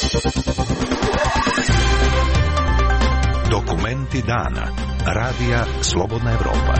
Dokumenti dana. Radija Slobodna Evropa.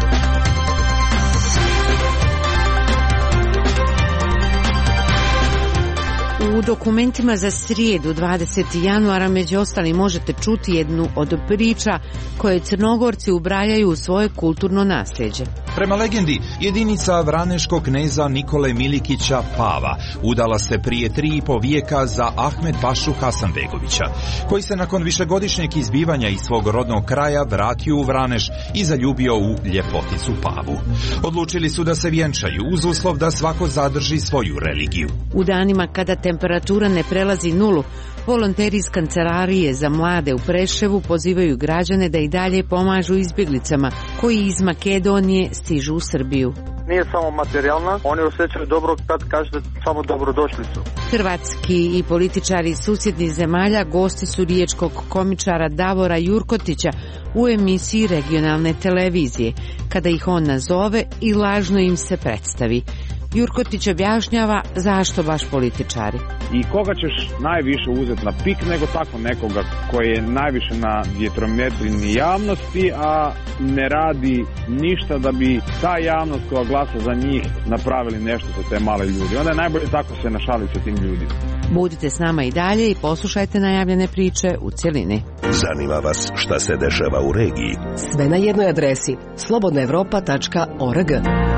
U dokumentima za srijedu 20. januara među ostalim možete čuti jednu od priča koje Crnogorci ubrajaju u svoje kulturno nasljeđe. Prema legendi, jedinica vraneškog kneza Nikole Milikića Pava udala se prije 3,5 vijeka za Ahmed Pašu Hasanbegovića, koji se nakon višegodišnjeg izbivanja iz svog rodnog kraja vratio u Vraneš i zaljubio u ljepoticu Pavu. Odlučili su da se vjenčaju uz uslov da svako zadrži svoju religiju. U danima kada temperatura ne prelazi nulu, volonteri iz kancelarije za mlade u Preševu pozivaju građane da i dalje pomažu izbjeglicama koji iz Makedonije stižu u Srbiju. Nije samo materijalna, oni osjećaju dobro kad kažete samo dobrodošlicu. Hrvatski i političari susjednih zemalja gosti su riječkog komičara Davora Jurkotića u emisiji regionalne televizije, kada ih on nazove i lažno im se predstavi. Jurkotić objašnjava zašto baš političari. I koga ćeš najviše uzeti na pik nego tako nekoga koji je najviše na vjetrometrini javnosti, a ne radi ništa da bi ta javnost koja glasa za njih napravili nešto za te male ljudi. Onda je najbolje tako se našaliti sa tim ljudima. Budite s nama i dalje i poslušajte najavljene priče u cjelini. Zanima vas šta se dešava u regiji? Sve na jednoj adresi slobodnaevropa.org.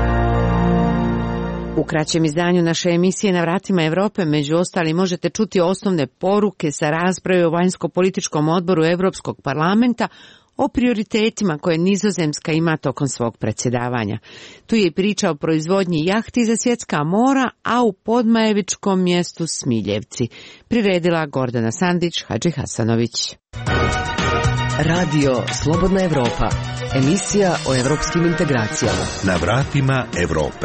U kraćem izdanju naše emisije Na vratima Europe među ostali možete čuti osnovne poruke sa rasprave o vanjsko-političkom odboru Europskog parlamenta o prioritetima koje Nizozemska ima tokom svog predsjedavanja. Tu je i priča o proizvodnji jahti za svjetska mora, a u podmajevičkom mjestu Smiljevci. Priredila Gordana Sandić, Hadži Hasanović. Radio Slobodna Evropa. Emisija o evropskim integracijama. Na vratima Europe.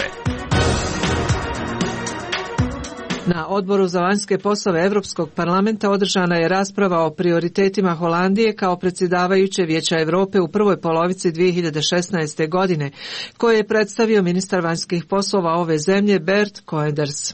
Na Odboru za vanjske poslove Europskog parlamenta održana je rasprava o prioritetima Holandije kao predsjedavajuće Vijeća Europe u prvoj polovici 2016. godine, koje je predstavio ministar vanjskih poslova ove zemlje Bert Koenders.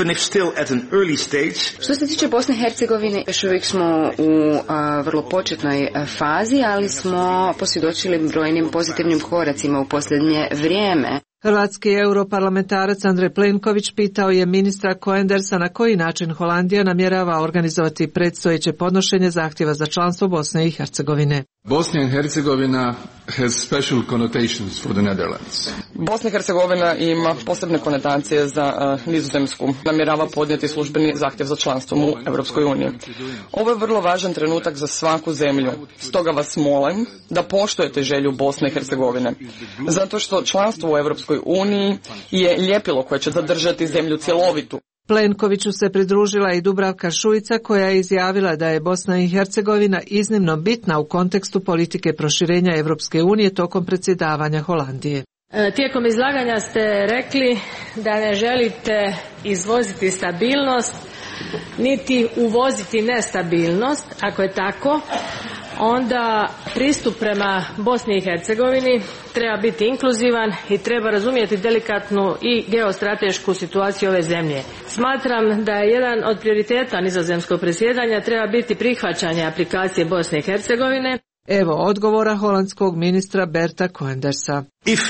Što se tiče Bosne i Hercegovine, još uvijek smo u vrlo početnoj fazi, ali smo posvjedočili brojnim pozitivnim koracima u posljednje vrijeme. Hrvatski europarlamentarac Andrej Plenković pitao je ministra Koendersa na koji način Holandija namjerava organizovati predstojeće podnošenje zahtjeva za članstvo Bosne i Hercegovine. Bosnia and Herzegovina has special connotations for the Netherlands. Bosna i Hercegovina ima posebne konotacije za Nizozemsku. Namjerava podnijeti službeni zahtjev za članstvom u Europskoj uniji. Ovo je vrlo važan trenutak za svaku zemlju. Stoga vas molim da poštujete želju Bosne i Hercegovine. Zato što članstvo u Europskoj uniji je ljepilo koje će zadržati zemlju cjelovitu. Plenkoviću se pridružila i Dubravka Šuica koja je izjavila da je Bosna i Hercegovina iznimno bitna u kontekstu politike proširenja Europske unije tokom predsjedavanja Holandije. Tijekom izlaganja ste rekli da ne želite izvoziti stabilnost niti uvoziti nestabilnost. Ako je tako, onda pristup prema Bosni i Hercegovini treba biti inkluzivan i treba razumjeti delikatnu i geostratešku situaciju ove zemlje. Smatram da je jedan od prioriteta nizozemskog predsjedanja treba biti prihvaćanje aplikacije Bosne i Hercegovine. Evo odgovora holandskog ministra Berta Koendersa.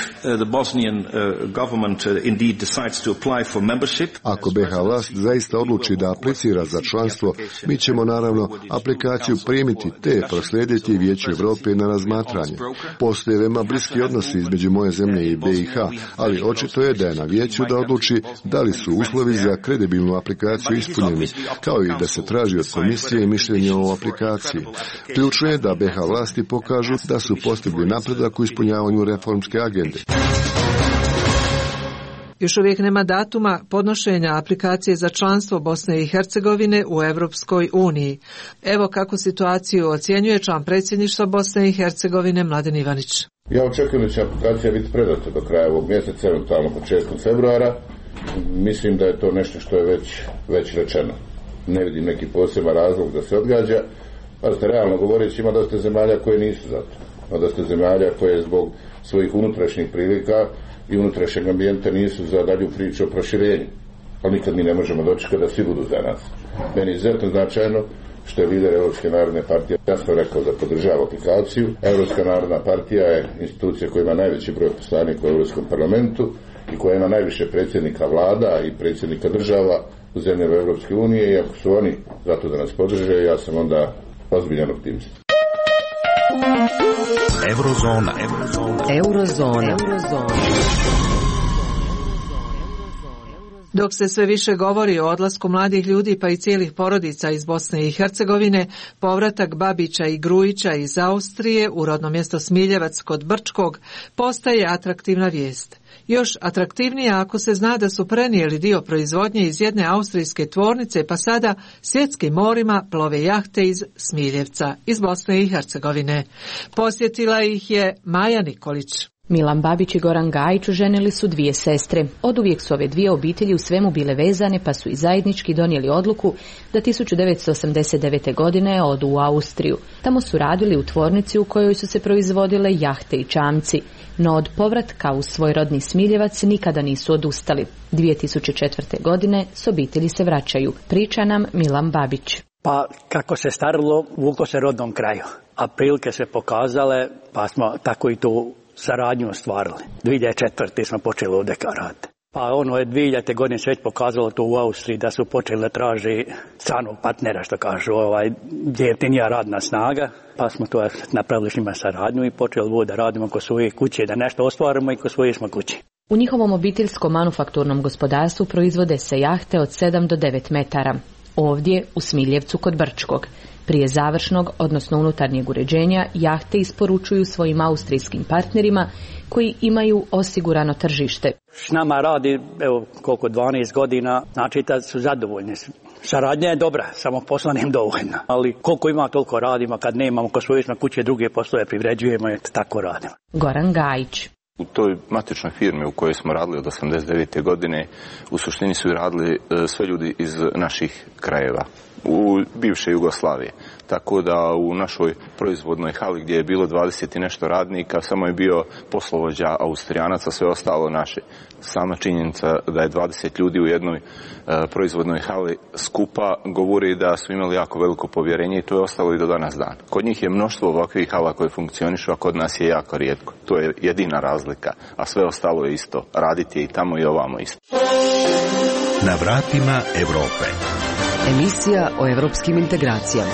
Ako BiH vlast zaista odluči da aplicira za članstvo, mi ćemo naravno aplikaciju primiti te proslijediti Vijeću Europe na razmatranje. Postoje veoma bliski odnosi između moje zemlje i BiH, ali očito je da je na Vijeću da odluči da li su uslovi za kredibilnu aplikaciju ispunjeni, kao i da se traži od komisije mišljenje o aplikaciji. Ključno je da BiH vlasti pokažu da su postigli napredak u ispunjavanju reformske agende. Još uvijek nema datuma podnošenja aplikacije za članstvo Bosne i Hercegovine u Europskoj uniji. Evo kako situaciju ocjenjuje član predsjedništva Bosne i Hercegovine Mladen Ivanić. Ja očekujem da će aplikacija biti predata do kraja ovog mjeseca, eventualno početkom februara. Mislim da je to nešto što je već rečeno. Ne vidim neki poseban razlog da se odgađa. Pazite, realno govoreći, ima dosta zemalja koje nisu za to. Ima dosta zemalja koje zbog svojih unutrašnjih prilika i unutrašnjeg ambijenta nisu za dalju priču o proširenju. ali nikad mi ne možemo dočekati da svi budu za nas. Meni je izuzetno značajno što je lider Europske narodne partije jasno rekao da podržava aplikaciju. Europska narodna partija je institucija koja ima najveći broj poslanika u Europskom parlamentu i koja ima najviše predsjednika vlada i predsjednika država u zemljama Europske unije, i ako su oni zato da nas podrže, ja sam onda ozbiljan optimist. Eurozona. Dok se sve više govori o odlasku mladih ljudi pa i cijelih porodica iz Bosne i Hercegovine, povratak Babića i Grujića iz Austrije u rodno mjesto Smiljevac kod Brčkog postaje atraktivna vijest. Još atraktivnija ako se zna da su prenijeli dio proizvodnje iz jedne austrijske tvornice, pa sada svjetskim morima plove jahte iz Smiljevca, iz Bosne i Hercegovine. Posjetila ih je Maja Nikolić. Milan Babić i Goran Gajić oženili su dvije sestre. Oduvijek su ove dvije obitelji u svemu bile vezane, pa su i zajednički donijeli odluku da 1989. godine odu u Austriju. Tamo su radili u tvornici u kojoj su se proizvodile jahte i čamci. No od povratka u svoj rodni Smiljevac nikada nisu odustali. 2004. godine s obitelji se vraćaju. Priča nam Milan Babić. Pa kako se starilo, vuklo se rodnom kraju. A prilike se pokazale, pa smo tako i tu saradnju ostvarili. 2004. smo počeli ovdje raditi. Pa je 2000. godine se već pokazalo to u Austriji da su počeli da traži stranog partnera, što kažu, gdje je jeftinija radna snaga. Pa smo to napravili s njima saradnju i počeli da radimo kod svoje kuće, da nešto ostvarimo i kod svoje smo kuće. U njihovom obiteljskom manufakturnom gospodarstvu proizvode se jahte od 7 do 9 metara. Ovdje, u Smiljevcu kod Brčkog. Prije završnog, odnosno unutarnjeg uređenja, jahte isporučuju svojim austrijskim partnerima koji imaju osigurano tržište. S nama radi, 12 godina, znači da su zadovoljni. Saradnja je dobra, samo posla nem dovoljno. Ali koliko ima, toliko radimo, kad nemamo kod svoje kuće druge poslove privređujemo i tako radimo. Goran Gajić. U toj matičnoj firmi u kojoj smo radili od 89. godine, u suštini su radili sve ljudi iz naših krajeva, u bivše Jugoslavije. Tako da u našoj proizvodnoj hali gdje je bilo 20 i nešto radnika, samo je bio poslovođa Austrijanaca, sve ostalo naše. Sama činjenica da je 20 ljudi u jednoj proizvodnoj hali skupa govori da su imali jako veliko povjerenje i to je ostalo i do danas dan. Kod njih je mnoštvo ovakvih hala koje funkcionišu, a kod nas je jako rijetko. To je jedina razlika, a sve ostalo je isto. Raditi je i tamo i ovamo isto. Na vratima Europe. Emisija o europskim integracijama.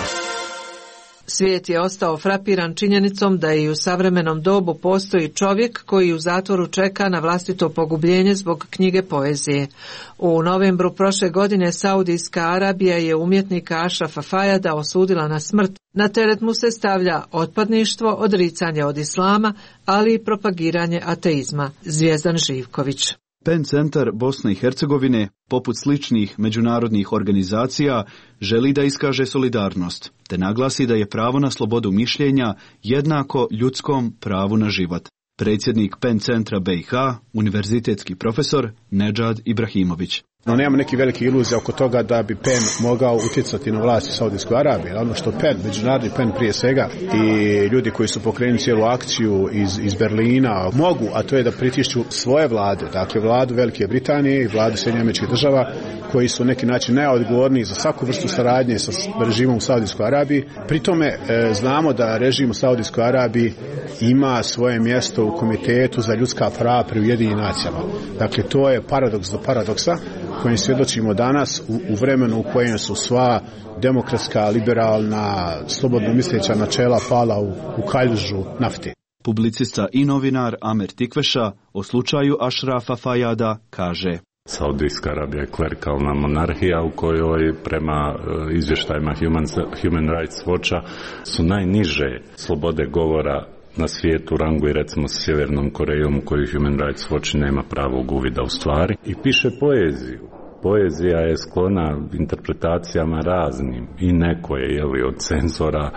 Svijet je ostao frapiran činjenicom da i u savremenom dobu postoji čovjek koji u zatvoru čeka na vlastito pogubljenje zbog knjige poezije. U novembru prošle godine Saudijska Arabija je umjetnika Ašrafa Fajada osudila na smrt. Na teret mu se stavlja otpadništvo, odricanje od islama, ali i propagiranje ateizma. Zvijezdan Živković. PEN centar Bosne i Hercegovine, poput sličnih međunarodnih organizacija, želi da iskaže solidarnost, te naglasi da je pravo na slobodu mišljenja jednako ljudskom pravu na život. Predsjednik PEN centra BiH, univerzitetski profesor Nedžad Ibrahimović. No, nema neki veliki iluzija oko toga da bi PEN mogao utjecati na vlast u Saudijskoj Arabiji. Ono što PEN, međunarodni PEN prije svega i ljudi koji su pokrenuli cijelu akciju iz Berlina mogu, a to je da pritišću svoje vlade, dakle vladu Velike Britanije i vladu Sjedinjenih Američkih Država, koji su na neki način najodgovorniji za svaku vrstu saradnje sa režimom u Saudijskoj Arabiji. Pri tome znamo da režim u Saudijskoj Arabiji ima svoje mjesto u Komitetu za ljudska prava pri Ujedinjenim nacijama. Dakle, to je paradoks do paradoksa kojim svjedočimo danas u vremenu u kojem su sva demokratska, liberalna, slobodno misleća načela pala u kaljužu nafte. Publicista i novinar Amer Tikveša o slučaju Ašrafa Fajada kaže: Saudijska Arabija je klerikalna monarhija u kojoj prema izvještajima Human Rights Watcha su najniže slobode govora na svijetu, ranguje recimo s Sjevernom Korejom u kojoj Human Rights Watch nema pravog uvida u stvari, i piše poeziju. Poezija je sklona interpretacijama raznim i neko je od cenzora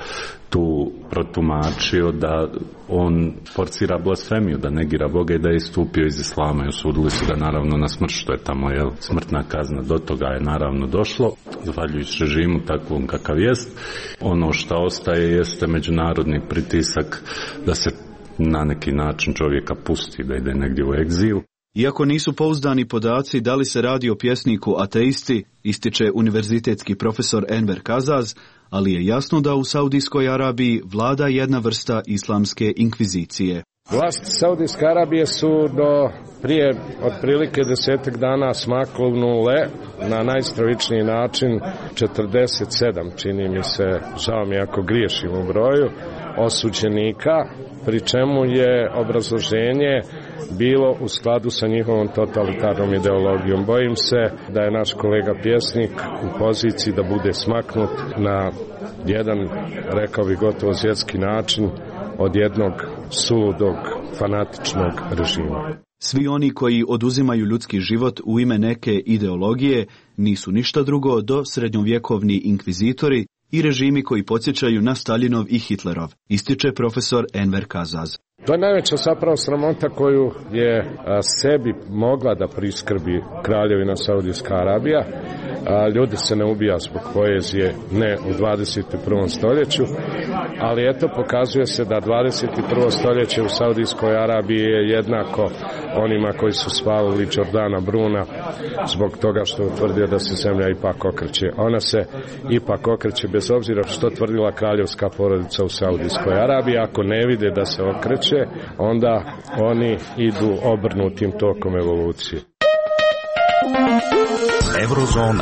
tu protumačio da on forcira blasfemiju, da negira Boga i da je istupio iz islama i osudili su ga naravno na smrt, što je tamo smrtna kazna. Do toga je naravno došlo, zahvaljujući režimu takvom kakav jest. Ono što ostaje jeste međunarodni pritisak da se na neki način čovjeka pusti, da ide negdje u egzil. Iako nisu pouzdani podaci da li se radi o pjesniku ateisti, ističe univerzitetski profesor Enver Kazaz, ali je jasno da u Saudijskoj Arabiji vlada jedna vrsta islamske inkvizicije. Vlasti Saudijske Arabije su do prije otprilike 10 dana smaknule na najstravičniji način 47, čini mi se, žao mi ako griješim u broju, osuđenika, pri čemu je obrazloženje bilo u skladu sa njihovom totalitarnom ideologijom. Bojim se da je naš kolega pjesnik u poziciji da bude smaknut na jedan, rekao bi gotovo svjetski način, od jednog suludog, fanatičnog režima. Svi oni koji oduzimaju ljudski život u ime neke ideologije nisu ništa drugo do srednjovjekovni inkvizitori i režimi koji podsjećaju na Staljinov i Hitlerov, ističe profesor Enver Kazaz. To je najveća zapravo sramota koju je sebi mogla da priskrbi kraljevina Saudijska Arabija. Ljudi se ne ubija zbog poezije, ne u 21. stoljeću, ali eto pokazuje se da 21. stoljeće u Saudijskoj Arabiji je jednako onima koji su svalili Jordana Bruna zbog toga što je utvrdio da se zemlja ipak okreće. Ona se ipak okreće bez obzira što tvrdila kraljevska porodica u Saudijskoj Arabiji. Ako ne vide da se okreće, onda oni idu obrnutim tokom evolucije. Eurozona.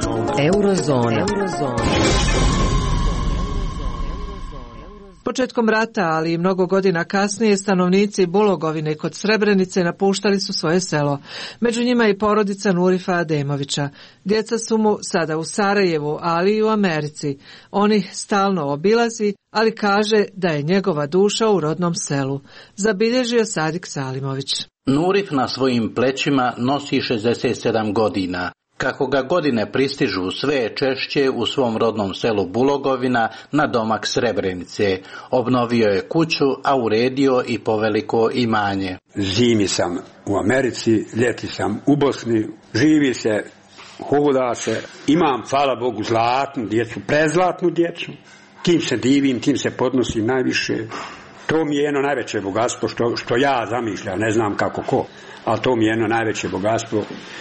Početkom rata, ali i mnogo godina kasnije, stanovnici Bulogovine kod Srebrenice napuštali su svoje selo. Među njima i porodica Nurifa Ademovića. Djeca su mu sada u Sarajevu, ali i u Americi. On ih stalno obilazi, ali kaže da je njegova duša u rodnom selu. Zabilježio Sadik Salimović. Nurif na svojim plećima nosi 67 godina. Kako ga godine pristižu, sve je češće u svom rodnom selu Bulogovina na domak Srebrenice. Obnovio je kuću, a uredio i poveliko imanje. Zimi sam u Americi, ljeti sam u Bosni, živi se, hoda se, imam, hvala Bogu, zlatnu djecu, prezlatnu djecu. Tim se divim, tim se podnosim najviše. To mi je jedno najveće bogatstvo što ja zamišljam, ne znam kako ko, ali to mi je jedno najveće bogatstvo.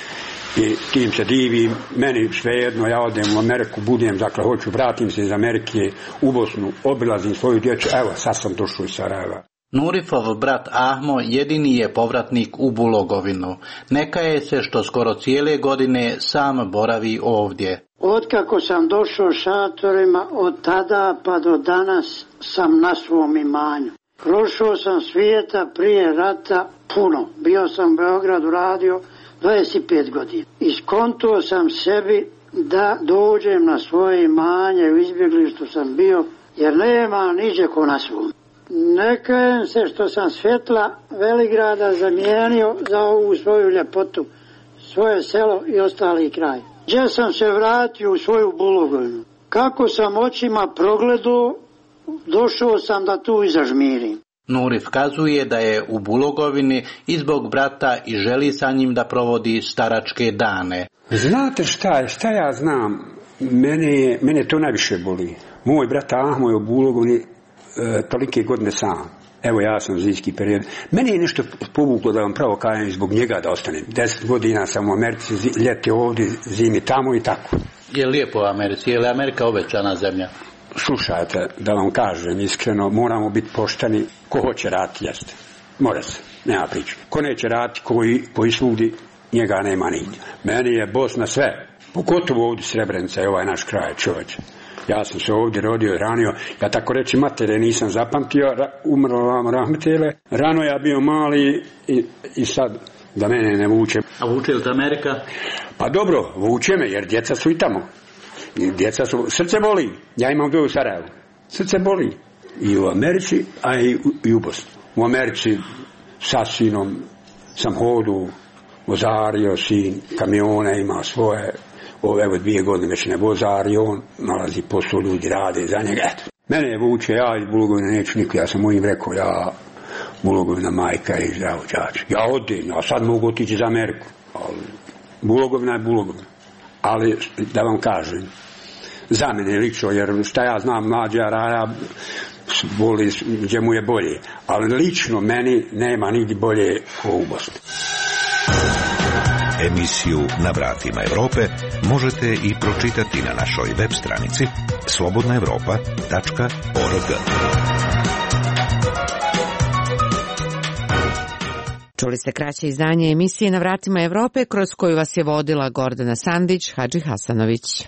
I tim se divim, meni svejedno, ja odem u Ameriku, budem, dakle hoću, vratim se iz Amerike u Bosnu, obilazim svoju djecu, evo sad sam došao iz Sarajeva. Nurifov brat Ahmo jedini je povratnik u Bulogovinu. Neka je se što skoro cijele godine sam boravi ovdje. Otkako sam došao šatorima, od tada pa do danas sam na svom imanju. Prošao sam svijeta prije rata puno. Bio sam u Beogradu radio 25 godina. Iskontuo sam sebi da dođem na svoje imanje, u izbjeglištu sam bio, jer nema niđe ko na svom. Ne kajem se što sam svjetla Veligrada zamijenio za ovu svoju ljepotu, svoje selo i ostali kraj. Gdje sam se vratio u svoju Bulogovinu. Kako sam očima progledao, došao sam da tu i zažmirim. Nurif kazuje da je u Bulogovini i zbog brata i želi sa njim da provodi staračke dane. Znate šta ja znam? Mene to najviše boli. Moj brat Ahmo je u Bulogovini tolike godine sam. Evo ja sam zimski period. Mene je nešto povuklo da vam pravo kažem zbog njega da ostanem. 10 godina sam u Americi, ljeti ovdje, zimi tamo i tako. Je lijepo u Americi? Je li Amerika obećana zemlja? Slušajte, da vam kažem iskreno, moramo biti pošteni. Ko hoće raditi, jeste. Mora se, nema priče. Ko neće raditi, koji svugdje, njega nema nigdje. Meni je Bosna sve. Pogotovo ovdje Srebrenica je ovaj naš kraj, čovječe. Ja sam se ovdje rodio i ranio, ja tako reći matere nisam zapamtio, umrlo vam rahmetele. Rano ja bio mali i sad da mene ne vuče. A vuče li te Amerika? Pa dobro, vuče me jer djeca su i tamo. Srce boli, ja imam dvoje u Sarajevu. Srce boli i u Americi, a i u Bosni. U Americi sa sinom sam hodu, vozario sin, kamione ima svoje. Evo 2 godine već ne vozari, on nalazi posao, ljudi rade za njega. Eto. Mene je vuče, ja iz Bulogovina neću niko, ja sam mojim rekao, ja Bulogovina majka i zdravo đače. Ja odem, ja sad mogu otići za Ameriku, ali Bulogovina je Bulogovina. Ali da vam kažem, za mene lično, jer šta ja znam, mlađa raja voli gdje mu je bolje, ali lično meni nema nigdje bolje u Bosni. Emisiju Na vratima Evrope možete i pročitati na našoj web stranici slobodnaevropa.org. Čuli ste kraće izdanje emisije Na vratima Evrope, kroz koju vas je vodila Gordana Sandić, Hadži Hasanović.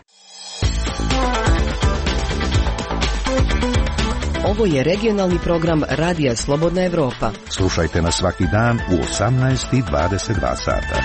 Ovo je regionalni program Radija Slobodna Evropa. Slušajte nas svaki dan u 18:22 sata.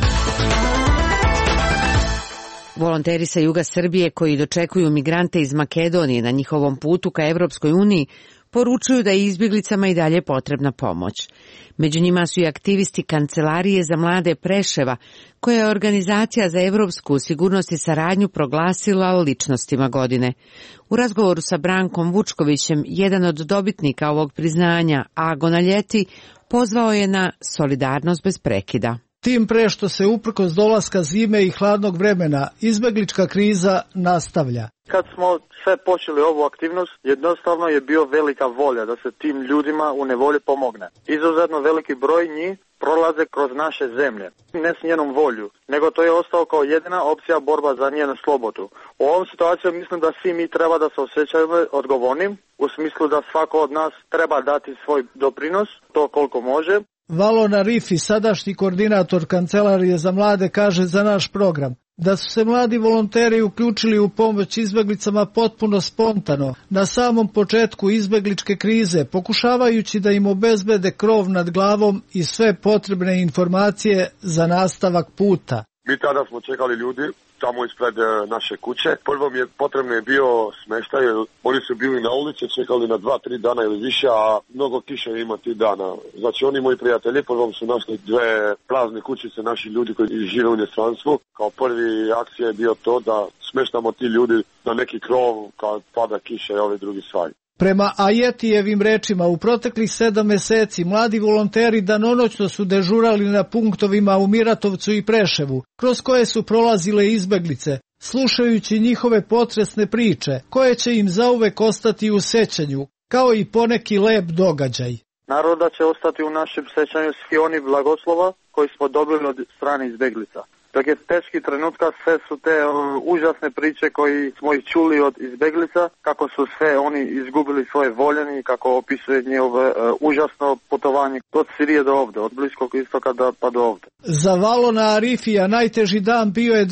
Volonteri sa juga Srbije koji dočekuju migrante iz Makedonije na njihovom putu ka Evropskoj uniji poručuju da je izbjeglicama i dalje potrebna pomoć. Među njima su i aktivisti Kancelarije za mlade Preševa, koja je Organizacija za evropsku sigurnost i saradnju proglasila ličnostima godine. U razgovoru sa Brankom Vučkovićem, jedan od dobitnika ovog priznanja, Ago na ljeti, pozvao je na solidarnost bez prekida. Tim pre što se uprkos dolaska zime i hladnog vremena, izbeglička kriza nastavlja. Kad smo sve počeli ovu aktivnost, jednostavno je bio velika volja da se tim ljudima u nevolji pomogne. Izuzetno veliki broj njih prolaze kroz naše zemlje, ne s njenom volju, nego to je ostao kao jedina opcija borba za njenu slobodu. U ovom situaciju mislim da svi mi treba da se osjećamo odgovornim, u smislu da svako od nas treba dati svoj doprinos, to koliko može. Valon Arifi, sadašnji koordinator Kancelarije za mlade, kaže za naš program da su se mladi volonteri uključili u pomoć izbeglicama potpuno spontano, na samom početku izbegličke krize, pokušavajući da im obezbede krov nad glavom i sve potrebne informacije za nastavak puta. Mi tada smo čekali ljudi tamo ispred naše kuće. Prvo mi je potrebno je bio smještaj, oni su bili na ulici, čekali na 2-3 dana ili više, a mnogo kiše ima tih dana. Znači oni moji prijatelji prvom su našli 2 prazne kućice, naši ljudi koji žive u inostranstvu. Kao prvi akcija je bio to da smještamo ti ljudi na neki krov kad pada kiša i ove drugi stvari. Prema Ajetijevim rečima, u proteklih 7 meseci mladi volonteri danonoćno su dežurali na punktovima u Miratovcu i Preševu, kroz koje su prolazile izbeglice, slušajući njihove potresne priče, koje će im zauvek ostati u sećanju, kao i poneki lep događaj. Naroda će ostati u našem sećanju svi oni blagoslova koji smo dobili od strane izbeglica. Dok je teški trenutka, sve su te užasne priče koji smo ih čuli od izbeglica, kako su sve oni izgubili svoje voljeni, kako opisuje njihovo užasno putovanje od Sirije do ovde, od Bliskog istoka pa do ovde. Za Valona Arifija najteži dan bio je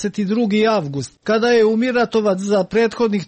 22. avgust, kada je u Miratovac za prethodnih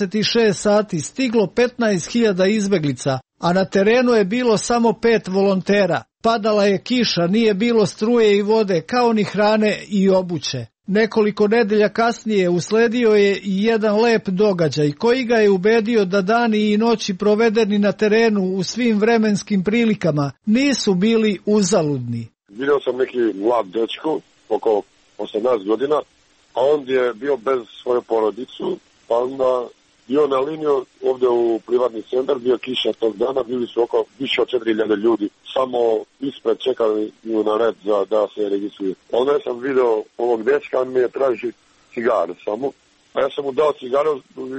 36 sati stiglo 15.000 izbeglica, a na terenu je bilo samo 5 volontera. Padala je kiša, nije bilo struje i vode, kao ni hrane i obuće. Nekoliko nedelja kasnije usledio je i jedan lep događaj koji ga je ubedio da dani i noći provedeni na terenu u svim vremenskim prilikama nisu bili uzaludni. Vidio sam neki mlad dečko, oko 18 godina, a on je bio bez svoje porodicu, pa onda bio na liniju ovdje u privatni centar, bio kiša tog dana, bili su oko više od 4.000 ljudi, samo ispred čekali na red da se registruje. Onda sam vidio ovog dečka, on mi je traži cigaru samo, a ja sam mu dao cigaru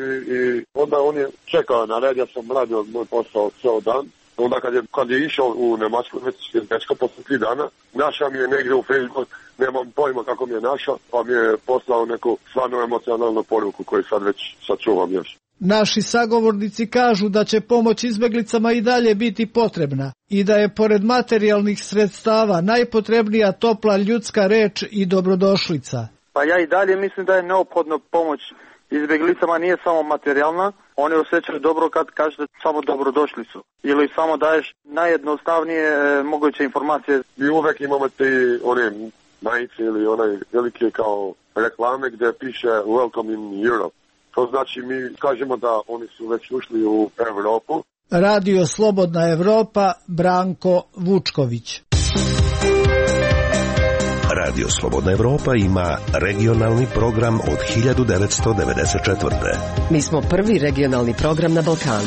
i onda on je čekao na red, ja sam radio moj posao ceo dan. Onda kad je išao u Nemačku, dečko posle 3 dana, našao mi je negdje u Facebooku, nemam pojma kako mi je našao, pa mi je poslao neku stvarno emocionalnu poruku koju sad već sačuvam još. Naši sagovornici kažu da će pomoć izbeglicama i dalje biti potrebna i da je pored materijalnih sredstava najpotrebnija topla ljudska reč i dobrodošlica. Pa ja i dalje mislim da je neophodno pomoć izbjeglicama, nije samo materijalna, oni osjećaju dobro kad kažete samo dobrodošlicu ili samo daješ najjednostavnije moguće informacije. Mi uvek imamo te one majice ili one velike kao reklame gdje piše Welcome in Europe. To znači mi kažemo da oni su već ušli u Evropu. Radio Slobodna Evropa, Branko Vučković. Radio Slobodna Evropa ima regionalni program od 1994. Mi smo prvi regionalni program na Balkanu.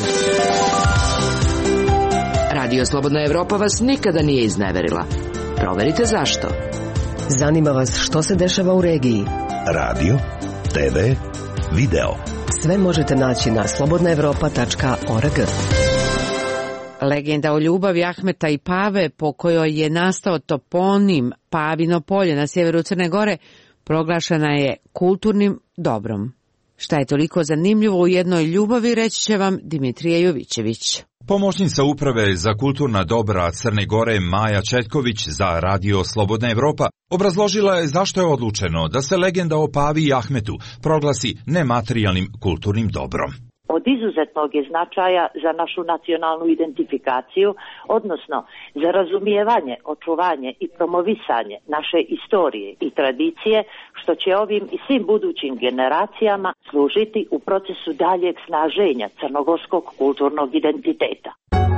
Radio Slobodna Evropa vas nikada nije izneverila. Proverite zašto. Zanima vas što se dešava u regiji. Radio, TV, video. Sve možete naći na slobodnaevropa.org. Legenda o ljubavi Ahmeta i Pave, po kojoj je nastao toponim Pavino polje na sjeveru Crne Gore, proglašena je kulturnim dobrom. Šta je toliko zanimljivo u jednoj ljubavi, reći će vam Dimitrije Jovićević. Pomoćnica uprave za kulturna dobra Crne Gore Maja Četković za Radio Slobodna Evropa obrazložila je zašto je odlučeno da se legenda o Pavi i Ahmetu proglasi nematerijalnim kulturnim dobrom. Od izuzetnog je značaja za našu nacionalnu identifikaciju, odnosno za razumijevanje, očuvanje i promovisanje naše istorije i tradicije, što će ovim i svim budućim generacijama služiti u procesu daljeg snaženja crnogorskog kulturnog identiteta.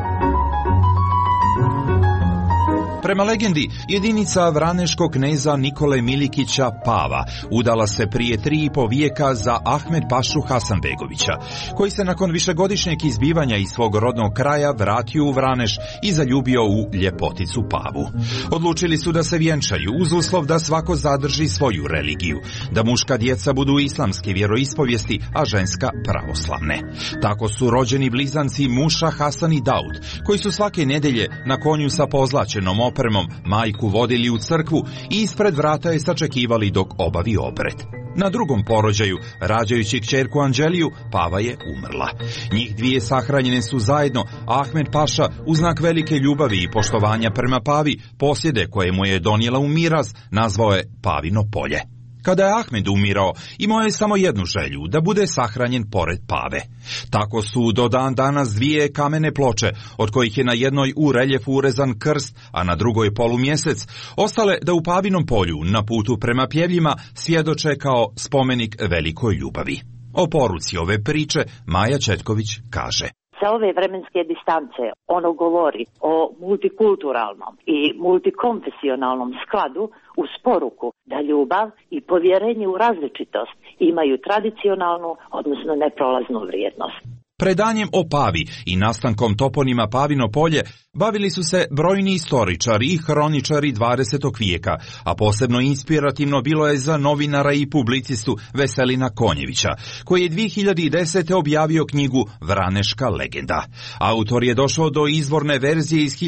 Prema legendi, jedinica vraneškog kneza Nikole Milikića Pava udala se prije 3,5 vijeka za Ahmed Pašu Hasanbegovića, koji se nakon višegodišnjeg izbivanja iz svog rodnog kraja vratio u Vraneš i zaljubio u ljepoticu Pavu. Odlučili su da se vjenčaju uz uslov da svako zadrži svoju religiju, da muška djeca budu islamske vjeroispovijesti, a ženska pravoslavne. Tako su rođeni blizanci Muša, Hasan i Daud, koji su svake nedelje na konju sa pozlaćenom opremom majku vodili u crkvu i ispred vrata je sačekivali dok obavi obred. Na drugom porođaju, rađajući kćerku Anđeliju, Pava je umrla. Njih dvije sahranjene su zajedno, a Ahmed Paša, u znak velike ljubavi i poštovanja prema Pavi, posjede koje mu je donijela u miraz, nazvao je Pavino polje. Kada je Ahmed umirao, imao je samo jednu želju, da bude sahranjen pored Pave. Tako su do dan danas dvije kamene ploče, od kojih je na jednoj u reljefu urezan krst, a na drugoj polumjesec, ostale da u Pavinom polju, na putu prema Pjevljima, svjedoče kao spomenik velikoj ljubavi. O poruci ove priče Maja Četković kaže: Sa ove vremenske distance ono govori o multikulturalnom i multikonfesionalnom skladu uz poruku da ljubav i povjerenje u različitost imaju tradicionalnu, odnosno neprolaznu vrijednost. Predanjem o Pavi i nastankom toponima Pavino polje bavili su se brojni istoričari i hroničari 20. vijeka, a posebno inspirativno bilo je za novinara i publicistu Veselina Konjevića, koji je 2010. objavio knjigu Vraneška legenda. Autor je došao do izvorne verzije iz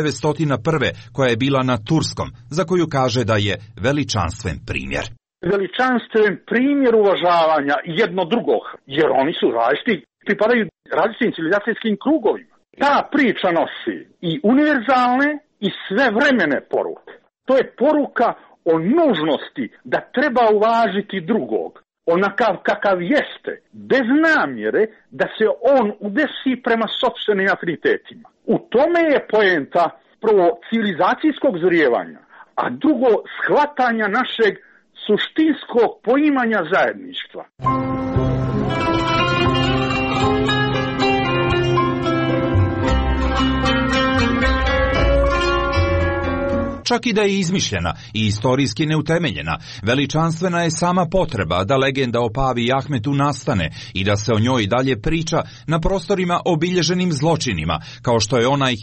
1901. koja je bila na turskom, za koju kaže da je veličanstven primjer. Veličanstven primjer uvažavanja jedno drugog, jer oni su različiti, pripadaju različitim civilizacijskim krugovima. Ta priča nosi i univerzalne i sve vremene poruke. To je poruka o nužnosti da treba uvažiti drugog, onakav kakav jeste, bez namjere da se on udesi prema sopstvenim afinitetima. U tome je poenta prvo civilizacijskog zrijevanja, a drugo shvatanja našeg suštinskog poimanja zajedništva. Čak i da je izmišljena i istorijski neutemeljena, veličanstvena je sama potreba da legenda o Pavi i Ahmetu nastane i da se o njoj dalje priča na prostorima obilježenim zločinima, kao što je onaj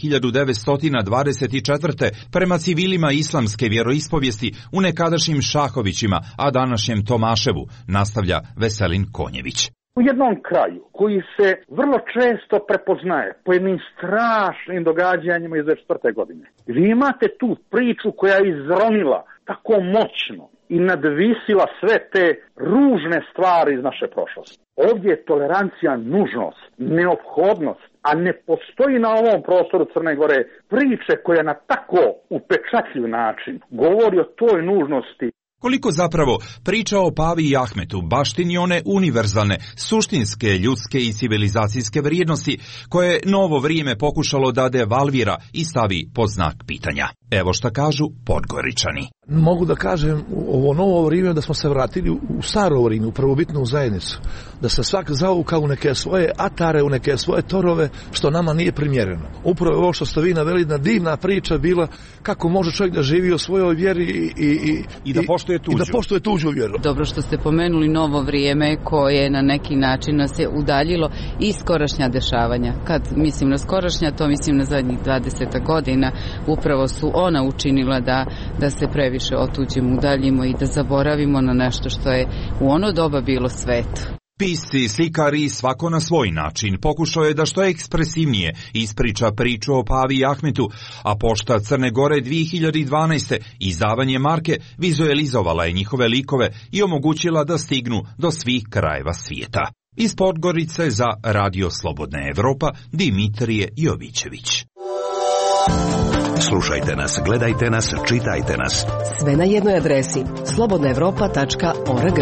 1924. prema civilima islamske vjeroispovijesti u nekadašnjim Šahovićima, a današnjem Tomaševu, nastavlja Veselin Konjević. U jednom kraju koji se vrlo često prepoznaje po jednim strašnim događanjima iz 1994. godine. Vi imate tu priču koja je izronila tako moćno i nadvisila sve te ružne stvari iz naše prošlosti. Ovdje je tolerancija nužnost, neophodnost, a ne postoji na ovom prostoru Crne Gore priče koja na tako upečatljiv način govori o toj nužnosti. Koliko zapravo priča o Pavi i Ahmetu baštini one univerzalne, suštinske, ljudske i civilizacijske vrijednosti koje novo vrijeme pokušalo da devalvira i stavi pod znak pitanja. Evo šta kažu Podgoričani. Mogu da kažem u ovo novo vrijeme da smo se vratili u staro vrijeme, u prvobitnu zajednicu. Da se svak zavuka u neke svoje atare, u neke svoje torove, što nama nije primjereno. Upravo ovo što ste vi naveli, jedna divna priča bila kako može čovjek da živi u svojoj vjeri i da poštuje tuđu vjeru. Dobro što ste pomenuli novo vrijeme koje na neki način nas je udaljilo i skorašnja dešavanja. Kad mislim na skorašnja, to mislim na zadnjih 20 godina. Upravo su ona učinila da se previše otuđimo, udaljimo i da zaboravimo na nešto što je u ono doba bilo sveto. Pisci, slikari, svako na svoj način pokušao je da što ekspresivnije ispriča priču o Pavi i Ahmetu, a Pošta Crne Gore 2012. izdavanje marke vizualizovala je njihove likove i omogućila da stignu do svih krajeva svijeta. Iz Podgorice za Radio Slobodna Evropa, Dimitrije Jovićević. Slušajte nas, gledajte nas, čitajte nas. Sve na jednoj adresi slobodnaevropa.org.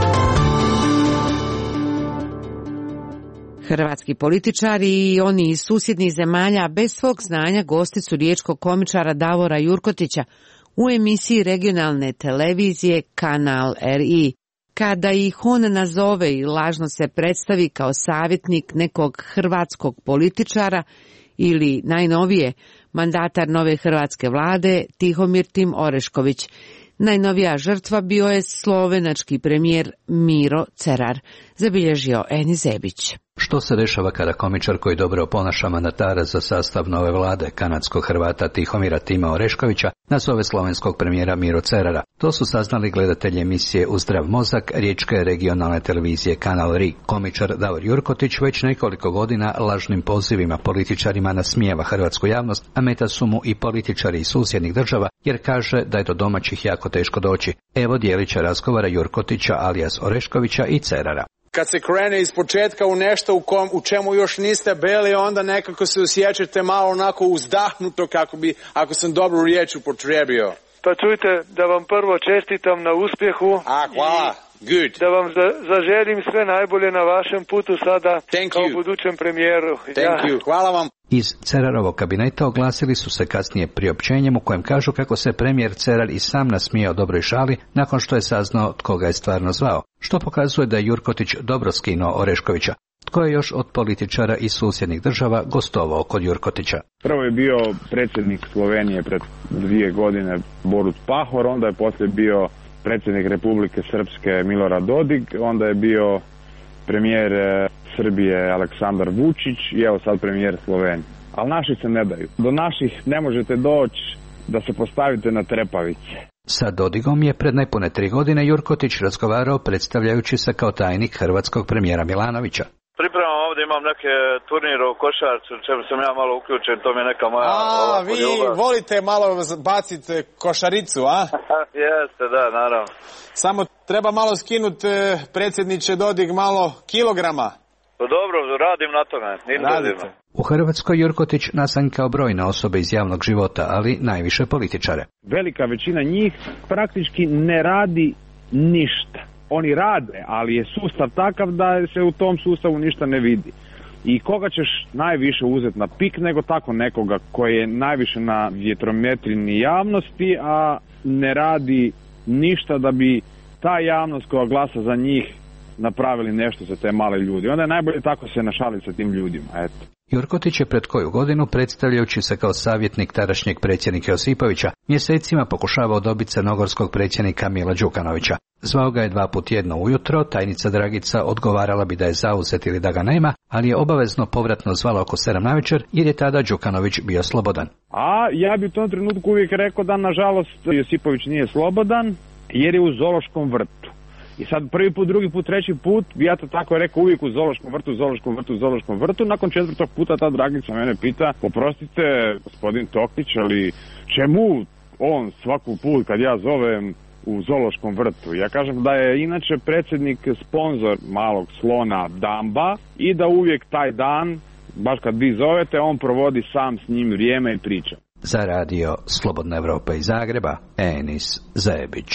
Hrvatski političari i oni iz susjednih zemalja bez svog znanja gosti su riječkog komičara Davora Jurkotića u emisiji regionalne televizije Kanal RI. Kada ih on nazove i lažno se predstavi kao savjetnik nekog hrvatskog političara ili najnovije mandatar nove hrvatske vlade Tihomir Tim Orešković. Najnovija žrtva bio je slovenački premijer Miro Cerar, zabilježio Eni Zebić. Što se dešava kada komičar koji dobro oponaša mandatara za sastav nove vlade kanadskog Hrvata Tihomira Tima Oreškovića nazove slovenskog premijera Miro Cerara? To su saznali gledatelji emisije U zdrav mozak riječke regionalne televizije Kanal RI. Komičar Davor Jurkotić već nekoliko godina lažnim pozivima političarima nasmijeva hrvatsku javnost, a meta su mu i političari iz susjednih država jer kaže da je do domaćih jako teško doći. Evo dijelića razgovara Jurkotića alias Oreškovića i Cerara. Kad se krene iz početka u nešto u čemu još niste bili, onda nekako se osjećate malo onako uzdahnuto, kako bi, ako sam dobru riječ upotrijebio. Pa čujte, da vam prvo čestitam na uspjehu. Hvala. Good. Da vam zaželim sve najbolje na vašem putu sada kao budućem premijeru. Thank you. Hvala vam. Iz Cerarovog kabineta oglasili su se kasnije priopćenjem u kojem kažu kako se premijer Cerar i sam nasmijao dobroj šali nakon što je saznao tko ga je stvarno zvao, što pokazuje da je Jurkotić dobro skinuo Oreškovića. Tko je još od političara iz susjednih država gostovao kod Jurkotića? Prvo je bio predsjednik Slovenije pred 2 godine Borut Pahor, onda je poslije bio predsjednik Republike Srpske Milorad Dodik, onda je bio premijer Srbije Aleksandar Vučić i evo sad premijer Slovenije. Ali naši se ne daju. Do naših ne možete doći da se postavite na trepavice. Sa Dodigom je pred nepune 3 godine Jurkotić razgovarao predstavljajući se kao tajnik hrvatskog premijera Milanovića. Pripremam ovdje, imam neke turnire u košarcu, čemu sam ja malo uključen, to mi je neka moja... vi ljubav. Volite malo baciti košaricu, a? Jeste, da, naravno. Samo treba malo skinuti, predsjedniče Dodig, malo kilograma. Dobro, radim na tome. Radite. U Hrvatskoj Jurkotić nasanjkao brojne osobe iz javnog života, ali najviše političare. Velika većina njih praktički ne radi ništa. Oni rade, ali je sustav takav da se u tom sustavu ništa ne vidi. I koga ćeš najviše uzeti na pik nego tako nekoga koji je najviše na vjetrometrini javnosti, a ne radi ništa da bi ta javnost koja glasa za njih napravili nešto za te male ljudi. Onda je najbolje tako se našaliti sa tim ljudima, eto. Jurkotić je pred koju godinu, predstavljajući se kao savjetnik tadašnjeg predsjednika Josipovića, mjesecima pokušavao dobiti crnogorskog predsjednika Mila Đukanovića. Zvao ga je 2 puta tjedno ujutro, tajnica Dragica odgovarala bi da je zauzet ili da ga nema, ali je obavezno povratno zvala oko 7 navečer jer je tada Đukanović bio slobodan. A ja bi u tom trenutku uvijek rekao da nažalost Josipović nije slobodan jer je u zoološkom vrtu. I sad prvi put, drugi put, treći put, ja to tako rekao uvijek u zoološkom vrtu. Nakon 4. puta ta Dragica mene pita, oprostite gospodin Toklić, ali čemu on svaku put kad ja zovem u zoološkom vrtu? Ja kažem da je inače predsjednik sponzor malog slona Damba i da uvijek taj dan, baš kad vi zovete, on provodi sam s njim vrijeme i priča. Za radio Slobodna Evropa iz Zagreba, Enis Zebić.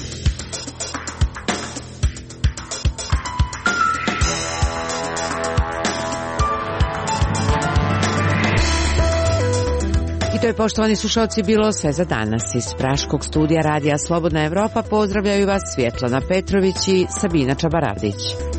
I to je, poštovani slušalci, bilo sve za danas. Iz Praškog studija radija Slobodna Evropa pozdravljaju vas Svjetlana Petrović i Sabina Čabaravdić.